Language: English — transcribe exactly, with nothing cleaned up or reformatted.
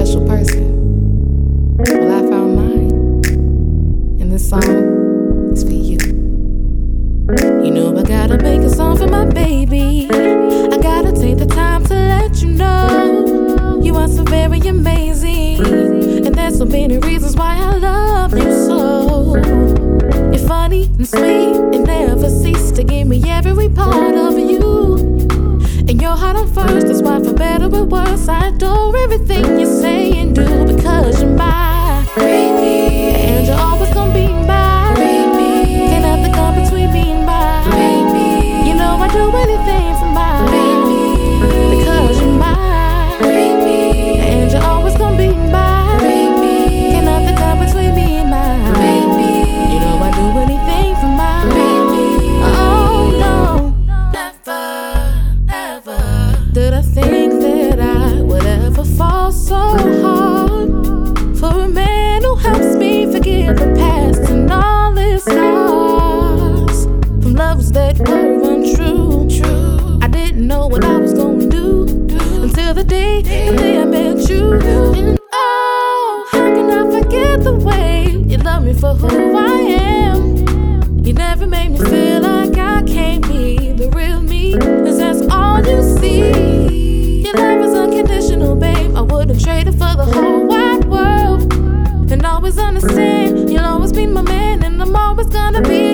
special person? Well, I found mine, and this song is for you. You know I gotta make a song for my baby. I gotta take the time to let you know you are so very amazing, and there's so many reasons why I love you so. You're funny and sweet and never cease to give me every part of you. And your heart on first, that's why for better or worse I adore everything you say and do, because you're my baby, and you're always gonna be my baby. Can't have to come between me and my baby. You know I do anything for my baby, because you're my baby, and you're always gonna be my baby. Can't have to come between me and my baby. You know I do anything for my baby. Oh no, never did I think that I would ever fall so hard for a man who helps me forget the past and all its scars from loves that were untrue. True. I didn't know what I was gonna do, do until the day, the day I met you. And oh, how can I forget the way you love me for who I am? You never made me feel like I can't be the real me, 'cause that's all you see. Your love is unconditional, babe. I wouldn't trade it for the whole wide world. And always understand, you'll always be my man, and I'm always gonna be